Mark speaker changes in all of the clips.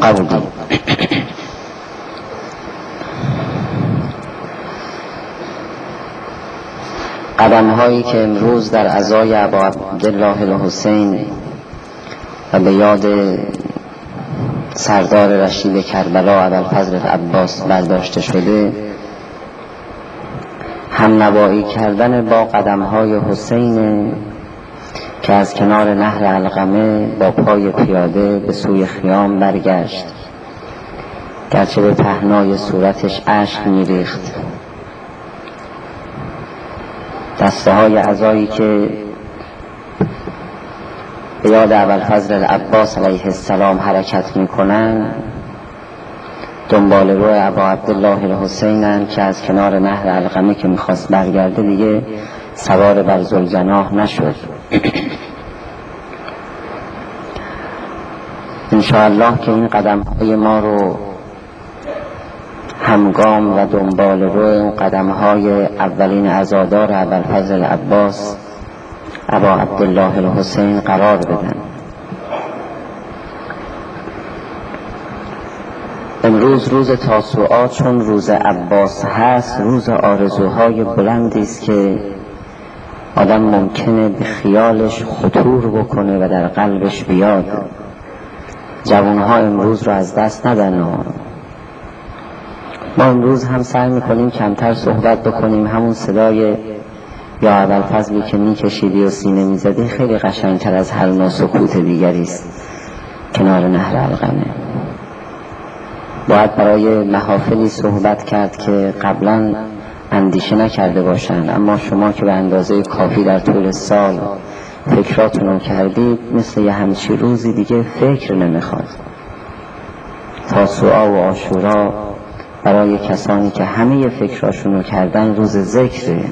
Speaker 1: قبولی. قدم هایی که امروز در عزای ابا عبدالله الحسین و به یاد سردار رشید کربلا ابوالفضل العباس برداشته شده، هم نوایی کردن با قدم های حسین که از کنار نهر علقمه با پای پیاده به سوی خیام برگشت، گرچه به پهنای صورتش اشک میریخت. دسته های عزایی که به یاد ابوالفضل العباس علیه السلام حرکت میکنن دنبال روی ابا عبدالله الحسینن که از کنار نهر علقمه که میخواست برگرده دیگه سوار بر ذوالجناح نشد. انشاءالله که این قدم های ما رو همگام و دنبال روی اون قدم های اولین عزادار ابوالفضل العباس ابا عبدالله الحسین قرار بدن. امروز روز تاسوعا چون روز عباس هست، روز آرزوهای بلندی است که آدم ممکنه به خیالش خطور بکنه و در قلبش بیاد. جوانها امروز رو از دست ندن. ما امروز هم سعی میکنیم کمتر صحبت بکنیم. همون صدای یا ابوالفضلی که میکشیدی و سینه میزدی خیلی قشنگتر از هر ناسکوت دیگری است کنار نهر علقمه. باید برای محافلی صحبت کرد که قبلا اندیشه نکرده باشند، اما شما که به اندازه کافی در طول سال فکراتون رو کردید، مثل یه همچی روزی دیگه فکر نمیخواد. تاسوعا و عاشورا برای کسانی که همه فکراشون رو کردن روز ذکره،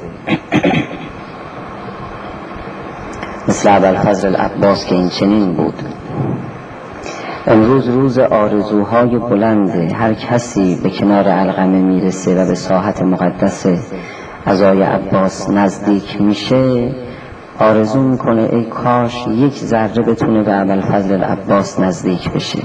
Speaker 1: مثل ابوالفضل العباس که این چنین بود. امروز روز آرزوهای بلنده. هر کسی به کنار علقمه میرسه و به ساحت مقدس عزای عباس نزدیک میشه، آرزو میکنه ای کاش یک ذره بتونه به ابوالفضل العباس نزدیک بشه.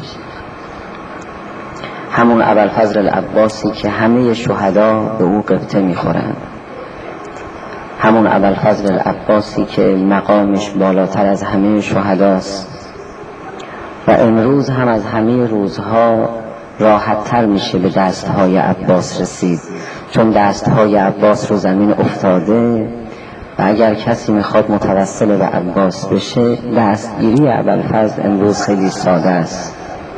Speaker 1: همون ابوالفضل العباسی که همه شهدا به او قبطه میخورن، همون ابوالفضل العباسی که مقامش بالاتر از همه شهداست و امروز هم از همه روزها راحت تر میشه به دستهای عباس رسید، چون دستهای عباس رو زمین افتاده و اگر کسی میخواد متوسل به عباس بشه، دستگیری ابوالفضل امروز خیلی ساده است.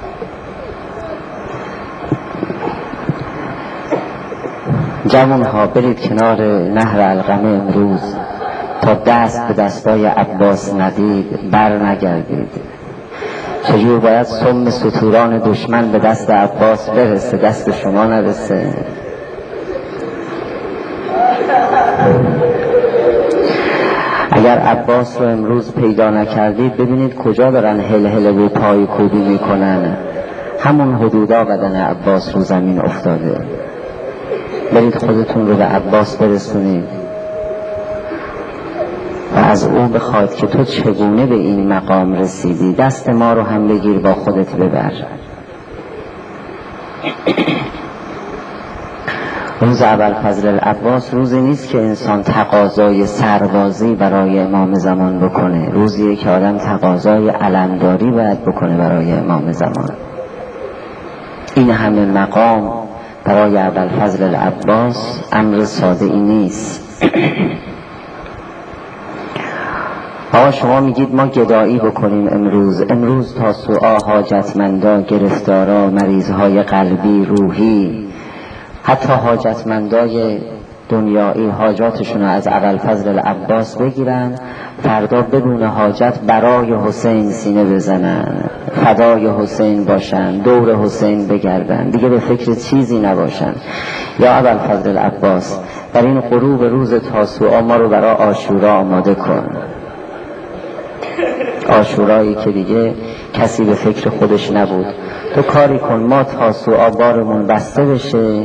Speaker 1: جوانها برید کنار نهر علقمه امروز، تا دست به دستای عباس ندید بر نگردید. چجور باید سم ستوران دشمن به دست عباس برسه، دست شما نرسه؟ اگر عباس رو امروز پیدا نکردید، ببینید کجا دارن هل به پای کوبی میکنن. همون حدودا بدن عباس رو زمین افتاده. برید خودتون رو به عباس برسونید و از او بخواد که تو چگونه به این مقام رسیدی، دست ما رو هم بگیر با خودت ببر. روز ابوالفضل العباس روزی نیست که انسان تقاضای سربازی برای امام زمان بکنه، روزیه که آدم تقاضای علمداری باید بکنه برای امام زمان. این همه مقام برای ابوالفضل العباس امر ساده ای نیست. آقا شما میگید ما گدایی بکنیم امروز تاسوعا، حاجتمندا، گرفتارا، مریضهای قلبی، روحی، حتی حاجتمندای دنیایی حاجاتشون رو از ابوالفضل العباس بگیرن، فردا بدون حاجت برای حسین سینه بزنن، فدای حسین باشن، دور حسین بگردن، دیگه به فکر چیزی نباشن. یا ابوالفضل العباس در این غروب روز تاسوعا ما رو برای عاشورا آماده کن. عاشورایی که دیگه کسی به فکر خودش نبود. تو کاری کن ما تاسوعا بارمون بسته بشه،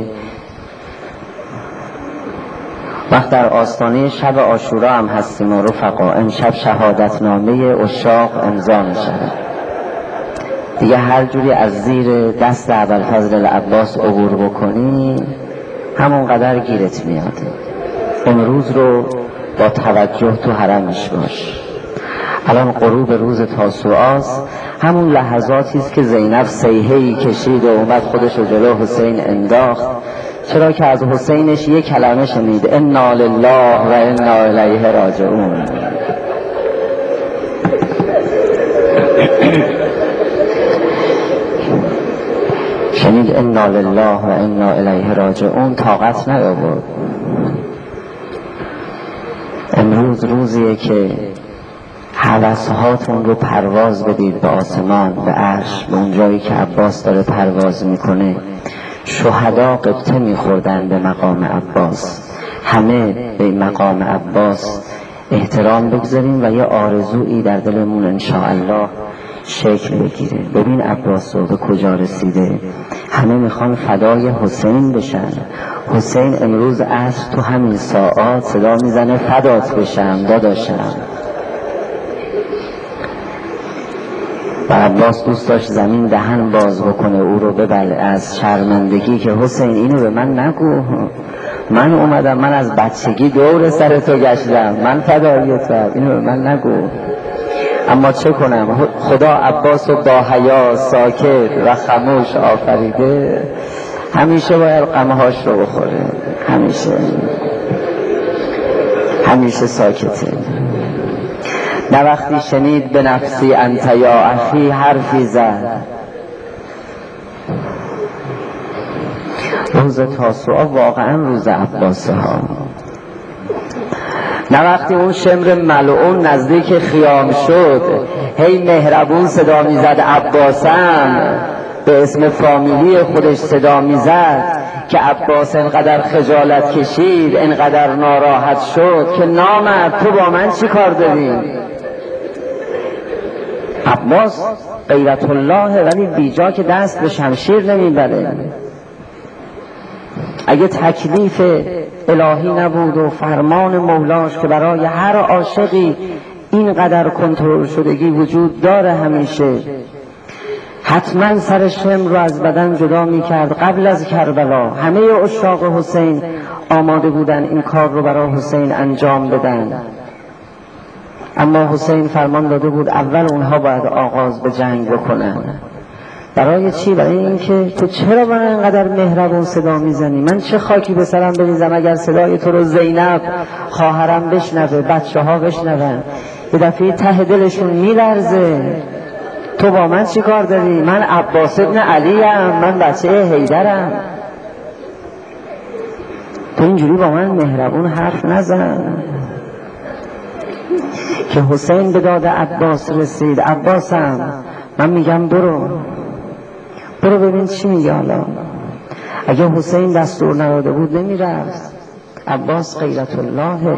Speaker 1: وقت در آستانه شب عاشورا هم هستیم و رفقا، امشب شهادتنامه عشاق امضا میشه. دیگه هر جوری از زیر دست ابوالفضل العباس عبور بکنی همون قدر گیرت میاد. امروز رو با توجه تو حرمش باش. الان غروب روز تاسوعاست، همون لحظاتی است که زینب صیحه‌ای کشید و اومد خودش رو جلو حسین انداخت، چرا که از حسینش یک کلمه شنید: انا لله و انا الیه راجعون. شنید انا لله و انا الیه راجعون، طاقت نیاورد. امروز روزیه که هوسهاتون رو پرواز بدید به آسمان، به عرش، به اون جایی که عباس داره پرواز میکنه. شهدا قبطه میخوردن به مقام عباس، همه به مقام عباس احترام بگذاریم و یه آرزویی در دلمون انشاءالله شکل بگیره. ببین عباس رو به کجا رسیده، همه میخوان فدای حسین بشن. حسین امروز عصر تو همین ساعات صدا میزنه فدات بشم داداشم. و عباس دوست داشت زمین دهن باز بکنه او رو ببله از شرمندگی که حسین اینو به من نگو، من اومدم، من از بچگی دور سر تو گشتم، من فداییتم، اینو به من نگو. اما چه کنم، خدا عباس رو با حیا ساکت و خموش آفریده، همیشه باید غمهاش رو بخوره، همیشه ساکته. نه وقتی شنید به نفسی انت یا اخی حرفی زد. روز تاسوعا واقعا روز عباسه ها. نه وقتی اون شمر ملعون نزدیک خیام شد هی مهربون صدا میزد عباسم، به اسم فامیلی خودش صدا میزد که عباس انقدر خجالت کشید، انقدر ناراحت شد که نامرد تو با من چی کار داری؟ عباس غیرت الله ولی بیجا که دست به شمشیر نمیبره. اگه تکلیف الهی نبود و فرمان مولاش که برای هر عاشقی اینقدر کنترل شدگی وجود داره همیشه، حتما سر شمر رو از بدن جدا میکرد. قبل از کربلا همه عشاق حسین آماده بودن این کار رو برای حسین انجام بدن، اما حسین فرمان داده بود اول اونها باید آغاز به جنگ بکنن. برای چی؟ برای اینکه تو چرا من اینقدر مهربون صدا میزنی؟ من چه خاکی به سرم بریزم اگر صدای تو رو زینب خواهرم بشنوه، بچه ها بشنون، یه دفعه ته دلشون میلرزه. تو با من چی کار داری؟ من عباس ابن علیم، من بچه حیدرم، تو اینجوری با من مهربون حرف نزن. که حسین به داد عباس رسید، عباسم من میگم برو ببین چی میگه. حالا اگه حسین دستور نداده بود نمیرفت. عباس غیرت الله.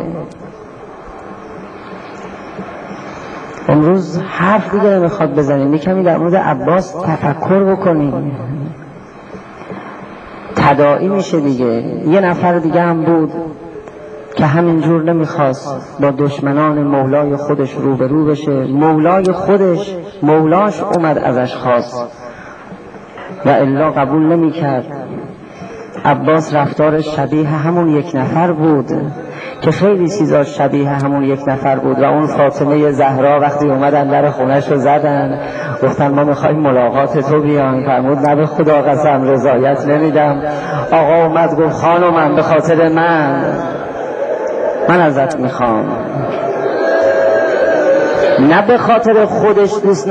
Speaker 1: امروز حرف دیگه میخواد بزنیم، کمی در مورد عباس تفکر بکنیم، تداعی میشه دیگه. یه نفر دیگه هم بود که همینجور نمیخواست با دشمنان مولای خودش روبرو بشه. مولاش اومد ازش خواست و الا قبول نمیکرد. عباس رفتارش شبیه همون یک نفر بود که خیلی چیزا شبیه همون یک نفر بود. و اون فاطمه زهرا وقتی اومدن در خونش رو زدن، گفتن ما میخوایم ملاقات تو بیان، فرمود نه به خدا قسم رضایت نمیدم. آقا اومد گفت خانومم به خاطر من ازت میخوام، نه به خاطر خودش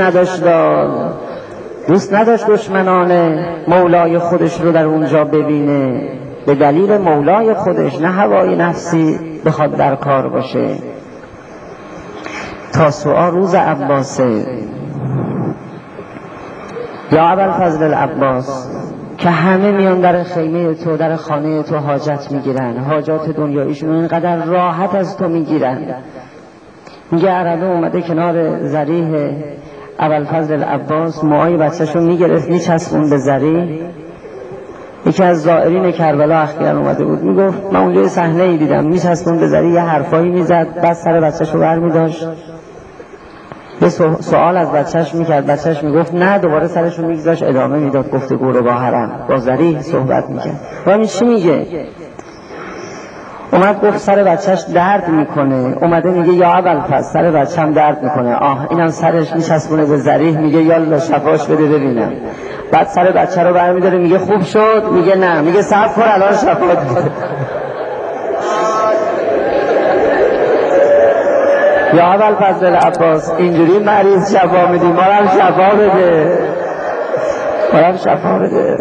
Speaker 1: دوست نداشت دشمنان مولای خودش رو در اونجا ببینه، به دلیل مولای خودش، نه هوای نفسی بخواد در کار باشه. تاسوعا روز عباسه یا ابوالفضل العباس که همه میان در خیمه تو، در خانه تو حاجت میگیرن، حاجات دنیاییشون اینقدر راحت از تو میگیرن. میگه عربه اومده کنار ذریح ابوالفضل العباس، موهای بچه‌شو میگرفت میچسبون به ذریح. یکی از زائرین کربلا اخیراً اومده بود، میگفت من اونجا یه صحنه‌ای دیدم، میچسبون به ذریح، یه حرفایی میزد، بعد سر بچه‌شو برمی‌داشت یه سوال از بچهش میکرد، بچهش میگفت نه، دوباره سرش رو میگذاشت ادامه میداد گفتگو رو با حرم، با ذریح صحبت میکرد. و این چی میگه؟ اومد گفت سر بچهش درد میکنه، اومده میگه یا ابوالفضل سر بچه‌م درد میکنه، اینم سرش میچسبونه به ذریح، میگه یالا شفاش بده ببینم. بعد سر بچه رو برمیداره میگه خوب شد، میگه نه، میگه صبر کن الان شفا بده. یا ابوالفضل عباس اینجوری مریض شفا میدی، ما هم شفا بده، ما هم شفا بده.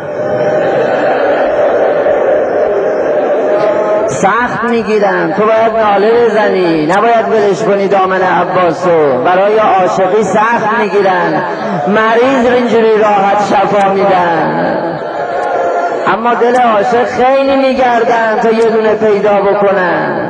Speaker 1: سخت میگیرن، تو باید ناله بزنی، نباید ولش کنی دامن عباسو. برای عاشقی سخت میگیرن، مریض اینجوری راحت شفا میدن، اما دل عاشق خیلی میگردن تا یه دونه پیدا بکنن.